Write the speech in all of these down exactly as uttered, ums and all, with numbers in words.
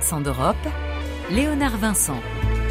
Accent d'Europe, Léonard Vincent.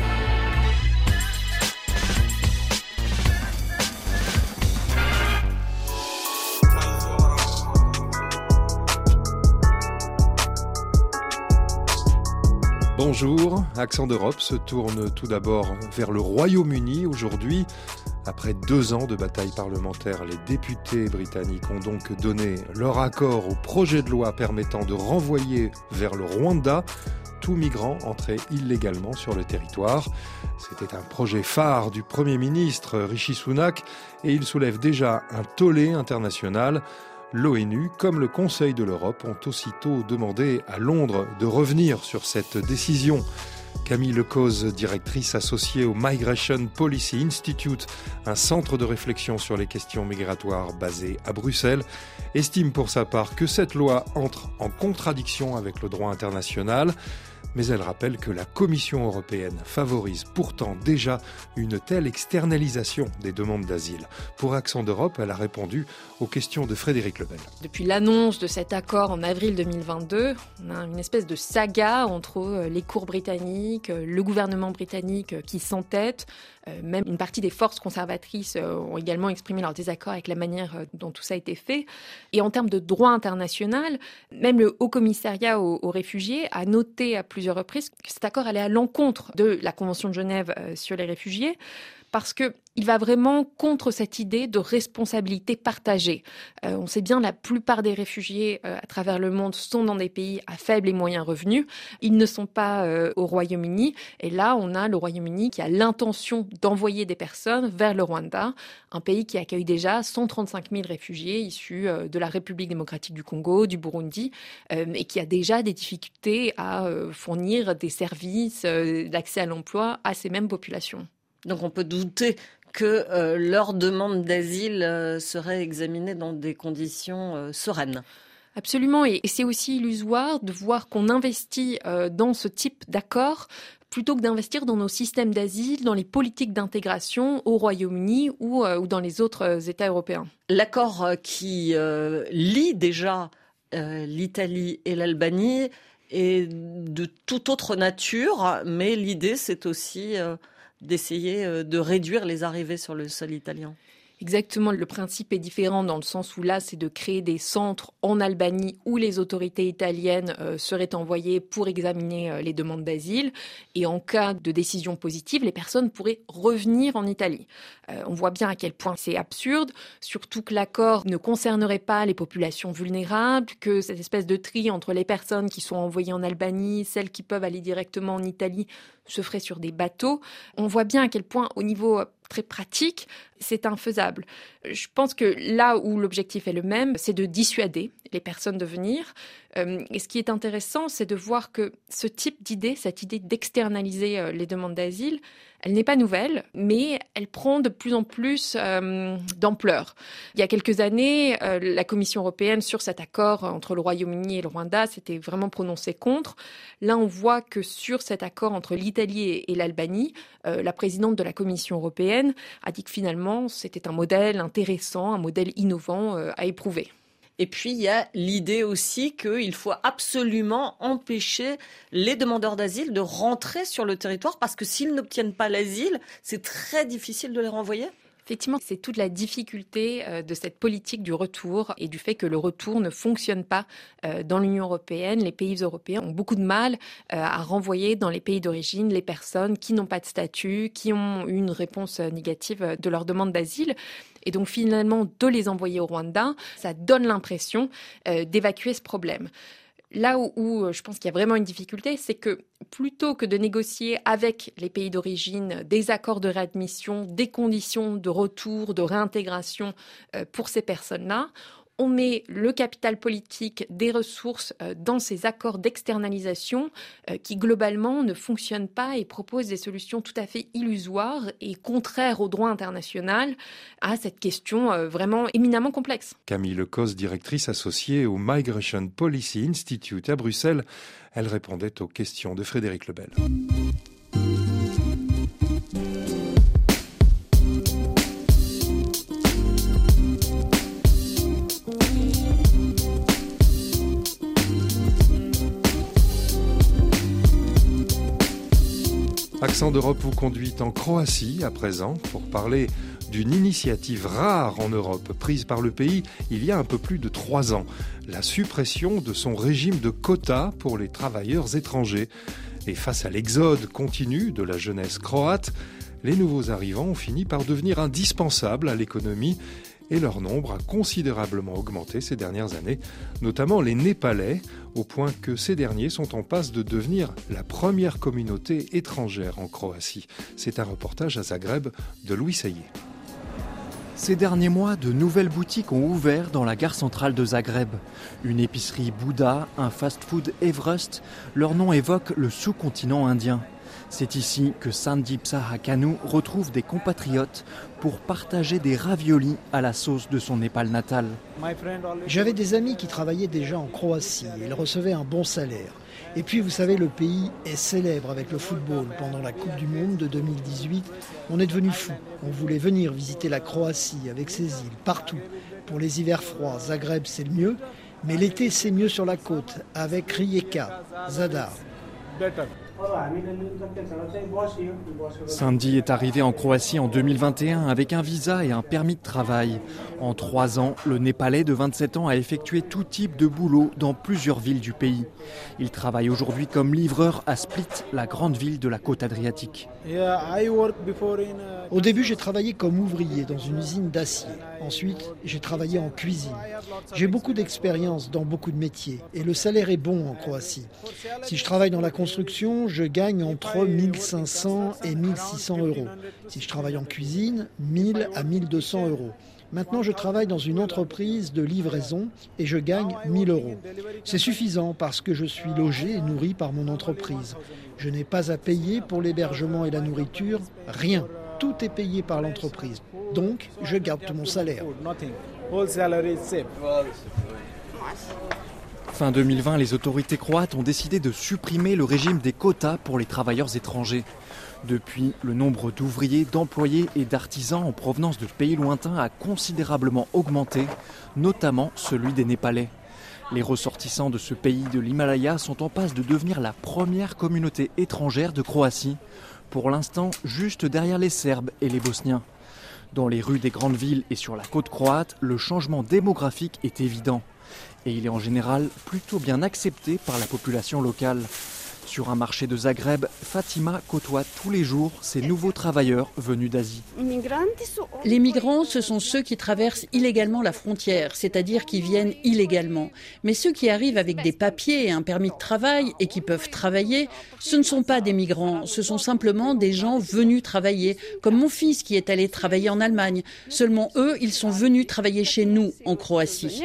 Bonjour, Accent d'Europe se tourne tout d'abord vers le Royaume-Uni aujourd'hui. Après deux ans de bataille parlementaire, les députés britanniques ont donc donné leur accord au projet de loi permettant de renvoyer vers le Rwanda tout migrant entré illégalement sur le territoire. C'était un projet phare du Premier ministre Rishi Sunak et il soulève déjà un tollé international. L'ONU, comme le Conseil de l'Europe, ont aussitôt demandé à Londres de revenir sur cette décision. Camille Lecoz, directrice associée au Migration Policy Institute, un centre de réflexion sur les questions migratoires basé à Bruxelles, estime pour sa part que cette loi entre en contradiction avec le droit international. Mais elle rappelle que la Commission européenne favorise pourtant déjà une telle externalisation des demandes d'asile. Pour Accent d'Europe, elle a répondu aux questions de Frédéric Lebel. Depuis l'annonce de cet accord en avril deux mille vingt-deux, on a une espèce de saga entre les cours britanniques, le gouvernement britannique qui s'entête. Même une partie des forces conservatrices ont également exprimé leur désaccord avec la manière dont tout ça a été fait. Et en termes de droit international, même le Haut Commissariat aux, aux réfugiés a noté à plusieurs reprises que cet accord allait à l'encontre de la Convention de Genève sur les réfugiés, parce qu'il va vraiment contre cette idée de responsabilité partagée. Euh, on sait bien, la plupart des réfugiés euh, à travers le monde sont dans des pays à faible et moyen revenus. Ils ne sont pas euh, au Royaume-Uni. Et là, on a le Royaume-Uni qui a l'intention d'envoyer des personnes vers le Rwanda, un pays qui accueille déjà cent trente-cinq mille réfugiés issus euh, de la République démocratique du Congo, du Burundi, euh, et qui a déjà des difficultés à euh, fournir des services, euh, d'accès à l'emploi à ces mêmes populations. Donc on peut douter que euh, leur demande d'asile euh, serait examinée dans des conditions euh, sereines. Absolument, et c'est aussi illusoire de voir qu'on investit euh, dans ce type d'accord plutôt que d'investir dans nos systèmes d'asile, dans les politiques d'intégration au Royaume-Uni ou, euh, ou dans les autres euh, États européens. L'accord euh, qui euh, lie déjà euh, l'Italie et l'Albanie est de toute autre nature, mais l'idée c'est aussi euh, d'essayer de réduire les arrivées sur le sol italien. Exactement, le principe est différent dans le sens où là, c'est de créer des centres en Albanie où les autorités italiennes euh, seraient envoyées pour examiner euh, les demandes d'asile. Et en cas de décision positive, les personnes pourraient revenir en Italie. Euh, on voit bien à quel point c'est absurde, surtout que l'accord ne concernerait pas les populations vulnérables, que cette espèce de tri entre les personnes qui sont envoyées en Albanie, celles qui peuvent aller directement en Italie, se ferait sur des bateaux. On voit bien à quel point, au niveau très pratique, c'est infaisable. Je pense que là où l'objectif est le même, c'est de dissuader les personnes de venir. Euh, et ce qui est intéressant, c'est de voir que ce type d'idée, cette idée d'externaliser euh, les demandes d'asile, elle n'est pas nouvelle, mais elle prend de plus en plus euh, d'ampleur. Il y a quelques années, euh, la Commission européenne, sur cet accord entre le Royaume-Uni et le Rwanda, s'était vraiment prononcée contre. Là, on voit que sur cet accord entre l'Italie et, et l'Albanie, euh, la présidente de la Commission européenne a dit que finalement, c'était un modèle intéressant, un modèle innovant euh, à éprouver. Et puis, il y a l'idée aussi qu'il faut absolument empêcher les demandeurs d'asile de rentrer sur le territoire parce que s'ils n'obtiennent pas l'asile, c'est très difficile de les renvoyer. Effectivement, c'est toute la difficulté de cette politique du retour et du fait que le retour ne fonctionne pas dans l'Union européenne. Les pays européens ont beaucoup de mal à renvoyer dans les pays d'origine les personnes qui n'ont pas de statut, qui ont eu une réponse négative de leur demande d'asile. Et donc finalement, de les envoyer au Rwanda, ça donne l'impression d'évacuer ce problème. Là où, où je pense qu'il y a vraiment une difficulté, c'est que plutôt que de négocier avec les pays d'origine des accords de réadmission, des conditions de retour, de réintégration pour ces personnes-là, on met le capital politique des ressources dans ces accords d'externalisation qui, globalement, ne fonctionnent pas et proposent des solutions tout à fait illusoires et contraires au droit international à cette question vraiment éminemment complexe. Camille Lecoz, directrice associée au Migration Policy Institute à Bruxelles, elle répondait aux questions de Frédéric Lebel. Accent d'Europe vous conduit en Croatie à présent pour parler d'une initiative rare en Europe prise par le pays il y a un peu plus de trois ans. La suppression de son régime de quotas pour les travailleurs étrangers. Et face à l'exode continu de la jeunesse croate, les nouveaux arrivants ont fini par devenir indispensables à l'économie et leur nombre a considérablement augmenté ces dernières années, notamment les Népalais, au point que ces derniers sont en passe de devenir la première communauté étrangère en Croatie. C'est un reportage à Zagreb de Louis Sayé. Ces derniers mois, de nouvelles boutiques ont ouvert dans la gare centrale de Zagreb. Une épicerie Bouddha, un fast-food Everest, leur nom évoque le sous-continent indien. C'est ici que Sandip Sahakanu retrouve des compatriotes pour partager des raviolis à la sauce de son Népal natal. J'avais des amis qui travaillaient déjà en Croatie. Ils recevaient un bon salaire. Et puis, vous savez, le pays est célèbre avec le football. Pendant la Coupe du Monde de deux mille dix-huit, on est devenu fou. On voulait venir visiter la Croatie avec ses îles, partout. Pour les hivers froids, Zagreb, c'est le mieux. Mais l'été, c'est mieux sur la côte, avec Rijeka, Zadar. Sandy est arrivé en Croatie en deux mille vingt et un avec un visa et un permis de travail. En trois ans, le Népalais de vingt-sept ans a effectué tout type de boulot dans plusieurs villes du pays. Il travaille aujourd'hui comme livreur à Split, la grande ville de la côte adriatique. Au début, j'ai travaillé comme ouvrier dans une usine d'acier. Ensuite, j'ai travaillé en cuisine. J'ai beaucoup d'expérience dans beaucoup de métiers et le salaire est bon en Croatie. Si je travaille dans la construction, je gagne entre mille cinq cents et mille six cents euros. Si je travaille en cuisine, mille à mille deux cents euros. Maintenant, je travaille dans une entreprise de livraison et je gagne mille euros. C'est suffisant parce que je suis logé et nourri par mon entreprise. Je n'ai pas à payer pour l'hébergement et la nourriture, rien. Tout est payé par l'entreprise. Donc, je garde tout mon salaire. Fin deux mille vingt, les autorités croates ont décidé de supprimer le régime des quotas pour les travailleurs étrangers. Depuis, le nombre d'ouvriers, d'employés et d'artisans en provenance de pays lointains a considérablement augmenté, notamment celui des Népalais. Les ressortissants de ce pays de l'Himalaya sont en passe de devenir la première communauté étrangère de Croatie, pour l'instant juste derrière les Serbes et les Bosniens. Dans les rues des grandes villes et sur la côte croate, le changement démographique est évident. Et il est en général plutôt bien accepté par la population locale. Sur un marché de Zagreb, Fatima côtoie tous les jours ces nouveaux travailleurs venus d'Asie. Les migrants, ce sont ceux qui traversent illégalement la frontière, c'est-à-dire qui viennent illégalement. Mais ceux qui arrivent avec des papiers et un permis de travail et qui peuvent travailler, ce ne sont pas des migrants, ce sont simplement des gens venus travailler, comme mon fils qui est allé travailler en Allemagne. Seulement eux, ils sont venus travailler chez nous, en Croatie.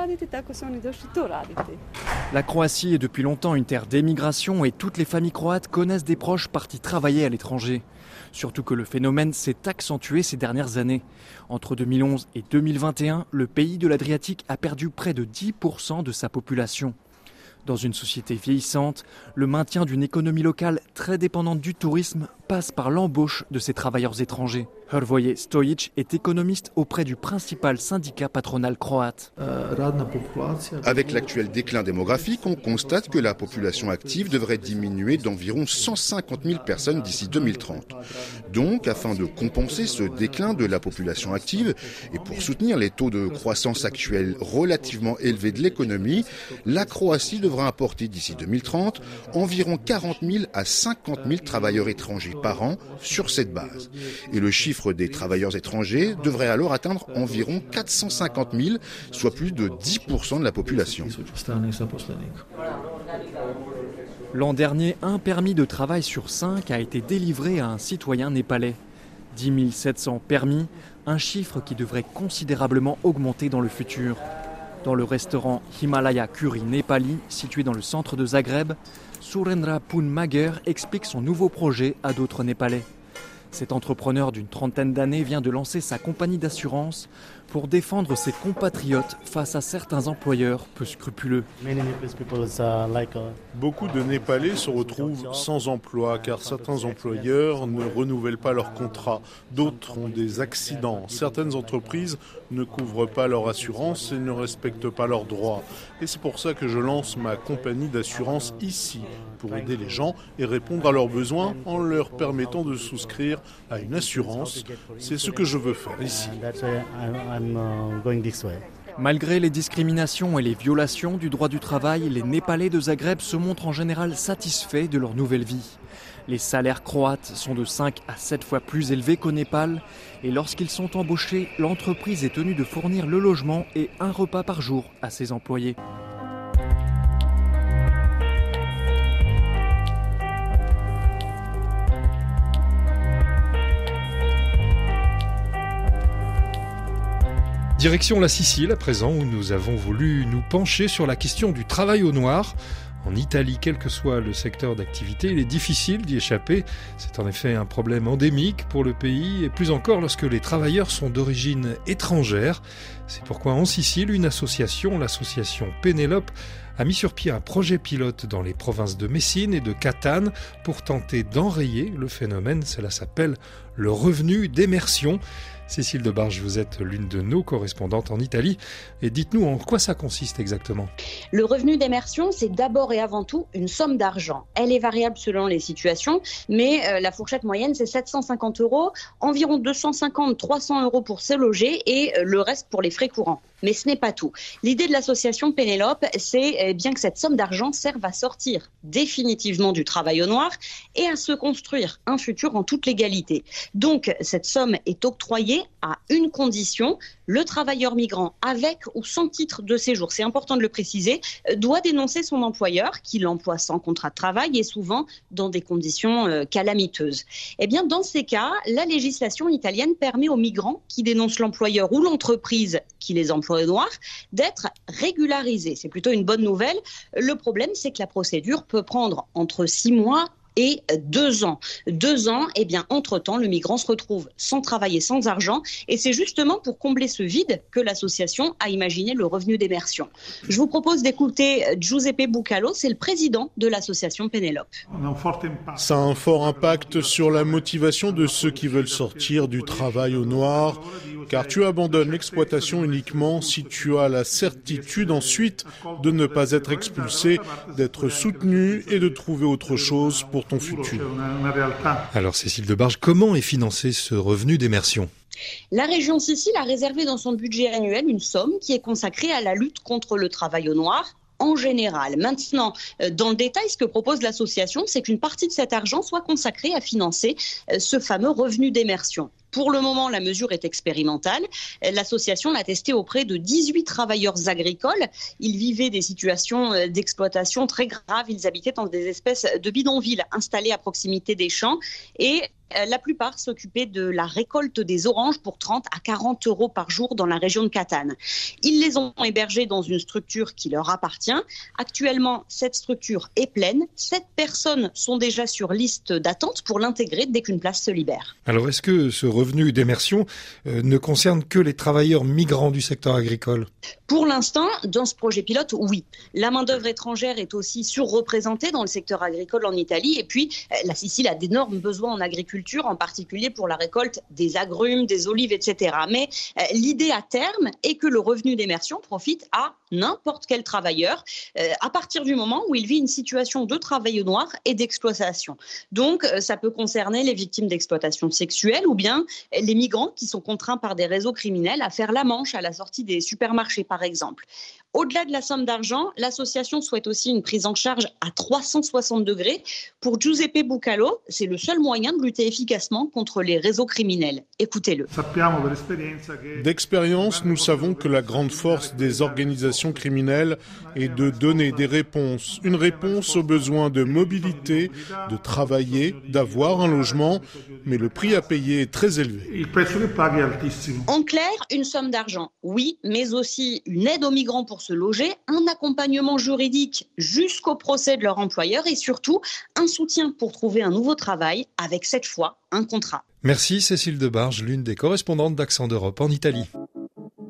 La Croatie est depuis longtemps une terre d'émigration et toutes les familles croates connaissent des proches partis travailler à l'étranger. Surtout que le phénomène s'est accentué ces dernières années. Entre deux mille onze et deux mille vingt et un, le pays de l'Adriatique a perdu près de dix pour cent de sa population. Dans une société vieillissante, le maintien d'une économie locale très dépendante du tourisme passe par l'embauche de ces travailleurs étrangers. Hrvoje Stojic est économiste auprès du principal syndicat patronal croate. Avec l'actuel déclin démographique, on constate que la population active devrait diminuer d'environ cent cinquante mille personnes d'ici deux mille trente. Donc, afin de compenser ce déclin de la population active et pour soutenir les taux de croissance actuels relativement élevés de l'économie, la Croatie devra importer d'ici deux mille trente environ quarante mille à cinquante mille travailleurs étrangers par an sur cette base. Et le chiffre des travailleurs étrangers devrait alors atteindre environ quatre cent cinquante mille, soit plus de dix pour cent de la population. L'an dernier, un permis de travail sur cinq a été délivré à un citoyen népalais. dix mille sept cents permis, un chiffre qui devrait considérablement augmenter dans le futur. Dans le restaurant Himalaya Curry Nepali, situé dans le centre de Zagreb, Surendra Poon-Mager explique son nouveau projet à d'autres Népalais. Cet entrepreneur d'une trentaine d'années vient de lancer sa compagnie d'assurance pour défendre ses compatriotes face à certains employeurs peu scrupuleux. Beaucoup de Népalais se retrouvent sans emploi car certains employeurs ne renouvellent pas leurs contrats. D'autres ont des accidents. Certaines entreprises ne couvrent pas leur assurance et ne respectent pas leurs droits. Et c'est pour ça que je lance ma compagnie d'assurance ici, pour aider les gens et répondre à leurs besoins en leur permettant de souscrire à une assurance. C'est ce que je veux faire ici. Malgré les discriminations et les violations du droit du travail, les Népalais de Zagreb se montrent en général satisfaits de leur nouvelle vie. Les salaires croates sont de cinq à sept fois plus élevés qu'au Népal et lorsqu'ils sont embauchés, l'entreprise est tenue de fournir le logement et un repas par jour à ses employés. Direction la Sicile à présent, où nous avons voulu nous pencher sur la question du travail au noir. En Italie, quel que soit le secteur d'activité, il est difficile d'y échapper. C'est en effet un problème endémique pour le pays, et plus encore lorsque les travailleurs sont d'origine étrangère. C'est pourquoi en Sicile, une association, l'association Pénélope, a mis sur pied un projet pilote dans les provinces de Messine et de Catane pour tenter d'enrayer le phénomène. Cela s'appelle le revenu d'immersion. Cécile Debarge, vous êtes l'une de nos correspondantes en Italie. Et dites-nous en quoi ça consiste exactement. Le revenu d'immersion, c'est d'abord et avant tout une somme d'argent. Elle est variable selon les situations, mais euh, la fourchette moyenne, c'est sept cent cinquante euros, environ deux cent cinquante à trois cents euros pour se loger et euh, le reste pour les frais courants. Mais ce n'est pas tout. L'idée de l'association Pénélope, c'est bien que cette somme d'argent serve à sortir définitivement du travail au noir et à se construire un futur en toute légalité. Donc, cette somme est octroyée à une condition: le travailleur migrant, avec ou sans titre de séjour, c'est important de le préciser, doit dénoncer son employeur qui l'emploie sans contrat de travail et souvent dans des conditions euh, calamiteuses. Eh bien, dans ces cas, la législation italienne permet aux migrants qui dénoncent l'employeur ou l'entreprise qui les emploie au noir d'être régularisés. C'est plutôt une bonne nouvelle. Le problème, c'est que la procédure peut prendre entre six mois et deux ans. Deux ans, eh bien, entre-temps, le migrant se retrouve sans travail et sans argent. Et c'est justement pour combler ce vide que l'association a imaginé le revenu d'immersion. Je vous propose d'écouter Giuseppe Bucalo, c'est le président de l'association Pénélope. Ça a un fort impact sur la motivation de ceux qui veulent sortir du travail au noir, car tu abandonnes l'exploitation uniquement si tu as la certitude ensuite de ne pas être expulsé, d'être soutenu et de trouver autre chose pour ton futur. Alors Cécile Debarge, comment est financé ce revenu d'immersion ? La région Sicile a réservé dans son budget annuel une somme qui est consacrée à la lutte contre le travail au noir en général. Maintenant, dans le détail, ce que propose l'association, c'est qu'une partie de cet argent soit consacrée à financer ce fameux revenu d'immersion. Pour le moment, la mesure est expérimentale. L'association l'a testée auprès de dix-huit travailleurs agricoles. Ils vivaient des situations d'exploitation très graves. Ils habitaient dans des espèces de bidonvilles installées à proximité des champs et la plupart s'occupaient de la récolte des oranges pour trente à quarante euros par jour dans la région de Catane. Ils les ont hébergés dans une structure qui leur appartient. Actuellement, cette structure est pleine. Sept personnes sont déjà sur liste d'attente pour l'intégrer dès qu'une place se libère. Alors, est-ce que ce revenu d'immersion euh, ne concerne que les travailleurs migrants du secteur agricole ? Pour l'instant, dans ce projet pilote, oui. La main-d'œuvre étrangère est aussi surreprésentée dans le secteur agricole en Italie. Et puis, la Sicile a d'énormes besoins en agriculture, en particulier pour la récolte des agrumes, des olives, et cetera. Mais euh, l'idée à terme est que le revenu d'immersion profite à n'importe quel travailleur euh, à partir du moment où il vit une situation de travail au noir et d'exploitation. Donc, euh, ça peut concerner les victimes d'exploitation sexuelle ou bien les migrants qui sont contraints par des réseaux criminels à faire la manche à la sortie des supermarchés, par exemple. Au-delà de la somme d'argent, l'association souhaite aussi une prise en charge à trois cent soixante degrés. Pour Giuseppe Bucalo, c'est le seul moyen de lutter efficacement contre les réseaux criminels. Écoutez-le. D'expérience, nous savons que la grande force des organisations criminelles est de donner des réponses. Une réponse aux besoins de mobilité, de travailler, d'avoir un logement, mais le prix à payer est très élevé. En clair, une somme d'argent, oui, mais aussi une aide aux migrants pour se loger, un accompagnement juridique jusqu'au procès de leur employeur et surtout un soutien pour trouver un nouveau travail avec cette fois un contrat. Merci Cécile Debarge, l'une des correspondantes d'Accent d'Europe en Italie.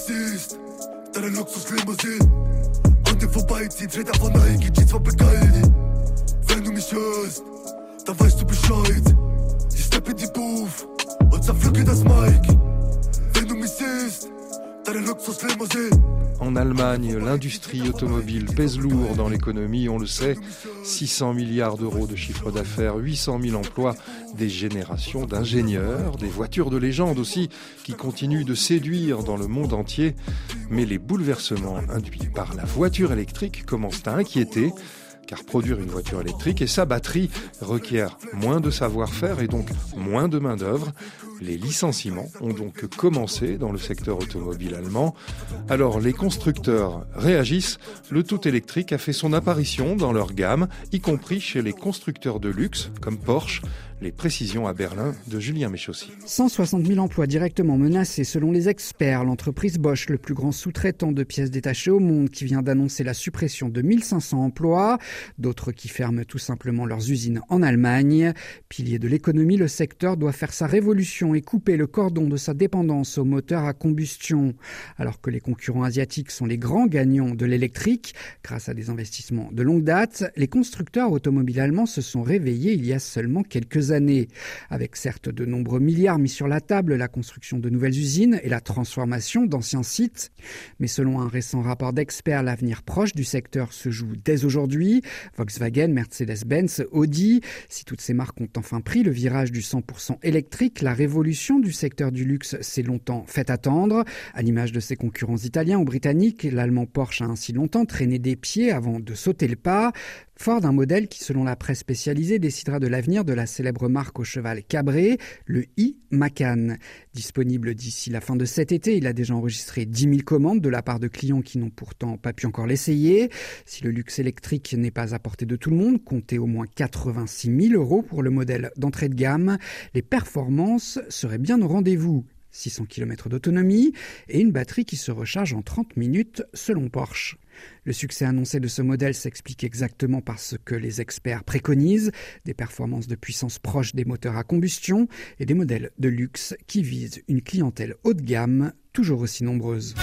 siehst, deine Luxuslimousine an dir vorbeiziehen, steht davon Nike, Jeans von Begaldi. Wenn du mich hörst, dann weißt du Bescheid. Ich steppe in die Booth und zerpflücke das Mic. Wenn du mich siehst, deine Luxuslimousine. En Allemagne, l'industrie automobile pèse lourd dans l'économie, on le sait. six cents milliards d'euros de chiffre d'affaires, huit cent mille emplois, des générations d'ingénieurs, des voitures de légende aussi, qui continuent de séduire dans le monde entier. Mais les bouleversements induits par la voiture électrique commencent à inquiéter, car produire une voiture électrique et sa batterie requiert moins de savoir-faire et donc moins de main-d'œuvre. Les licenciements ont donc commencé dans le secteur automobile allemand. Alors les constructeurs réagissent. Le tout électrique a fait son apparition dans leur gamme, y compris chez les constructeurs de luxe comme Porsche. Les précisions à Berlin de Julien Méchaussy. cent soixante mille emplois directement menacés selon les experts. L'entreprise Bosch, le plus grand sous-traitant de pièces détachées au monde, qui vient d'annoncer la suppression de mille cinq cents emplois. D'autres qui ferment tout simplement leurs usines en Allemagne. Pilier de l'économie, le secteur doit faire sa révolution et couper le cordon de sa dépendance aux moteurs à combustion. Alors que les concurrents asiatiques sont les grands gagnants de l'électrique, grâce à des investissements de longue date, les constructeurs automobiles allemands se sont réveillés il y a seulement quelques années. Avec certes de nombreux milliards mis sur la table, la construction de nouvelles usines et la transformation d'anciens sites. Mais selon un récent rapport d'experts, l'avenir proche du secteur se joue dès aujourd'hui. Volkswagen, Mercedes-Benz, Audi, si toutes ces marques ont enfin pris le virage du cent pour cent électrique, la révolution du secteur du luxe s'est longtemps fait attendre. À l'image de ses concurrents italiens ou britanniques, l'allemand Porsche a ainsi longtemps traîné des pieds avant de sauter le pas. Fort d'un modèle qui, selon la presse spécialisée, décidera de l'avenir de la célèbre marque au cheval cabré, le i-Macan. Disponible d'ici la fin de cet été, il a déjà enregistré dix mille commandes de la part de clients qui n'ont pourtant pas pu encore l'essayer. Si le luxe électrique n'est pas à portée de tout le monde, comptez au moins quatre-vingt-six mille euros pour le modèle d'entrée de gamme. Les performances seraient bien au rendez-vous. six cents kilomètres d'autonomie et une batterie qui se recharge en trente minutes selon Porsche. Le succès annoncé de ce modèle s'explique exactement par ce que les experts préconisent, des performances de puissance proches des moteurs à combustion et des modèles de luxe qui visent une clientèle haut de gamme toujours aussi nombreuse.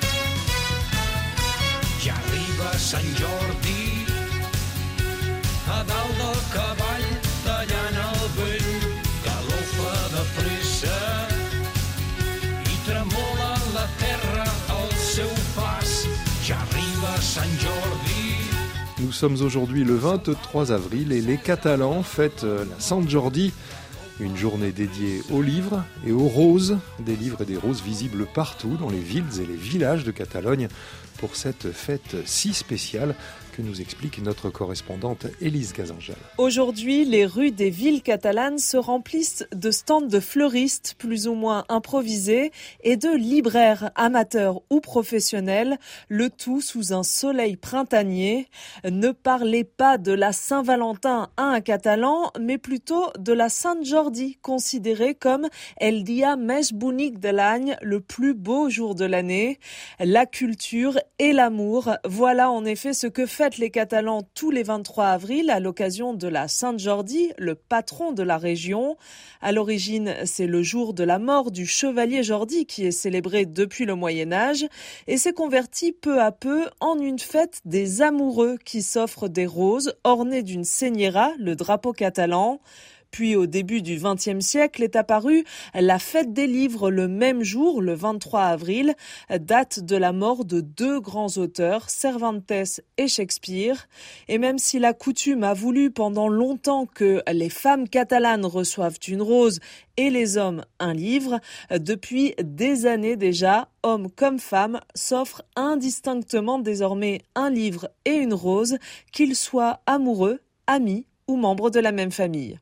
J'arrive a Sant Jordi, a dalt del cavall, tallant el vent, galopa de pressa i tremola la terra al seu pas. J'arrive a Sant Jordi. Nous sommes aujourd'hui le vingt-trois avril et les Catalans fêtent la Sant Jordi, une journée dédiée aux livres et aux roses, des livres et des roses visibles partout dans les villes et les villages de Catalogne pour cette fête si spéciale que nous explique notre correspondante Élise Gazangel. Aujourd'hui, les rues des villes catalanes se remplissent de stands de fleuristes plus ou moins improvisés et de libraires amateurs ou professionnels, le tout sous un soleil printanier. Ne parlez pas de la Saint-Valentin à un Catalan, mais plutôt de la Sant Jordi, considérée comme El dia més bonic de l'any, le plus beau jour de l'année. La culture et l'amour, voilà en effet ce que fait les Catalans tous les vingt-trois avril à l'occasion de la Sant Jordi, le patron de la région. À l'origine, c'est le jour de la mort du chevalier Jordi qui est célébré depuis le Moyen-Âge et s'est converti peu à peu en une fête des amoureux qui s'offrent des roses ornées d'une senyera, le drapeau catalan. Puis au début du vingtième siècle est apparue la fête des livres le même jour, le vingt-trois avril, date de la mort de deux grands auteurs, Cervantes et Shakespeare. Et même si la coutume a voulu pendant longtemps que les femmes catalanes reçoivent une rose et les hommes un livre, depuis des années déjà, hommes comme femmes s'offrent indistinctement désormais un livre et une rose, qu'ils soient amoureux, amis ou membres de la même famille.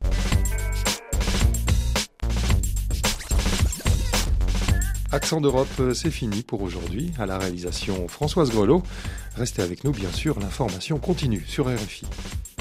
Accent d'Europe, c'est fini pour aujourd'hui. À la réalisation, Françoise Grelot. Restez avec nous, bien sûr, l'information continue sur R F I.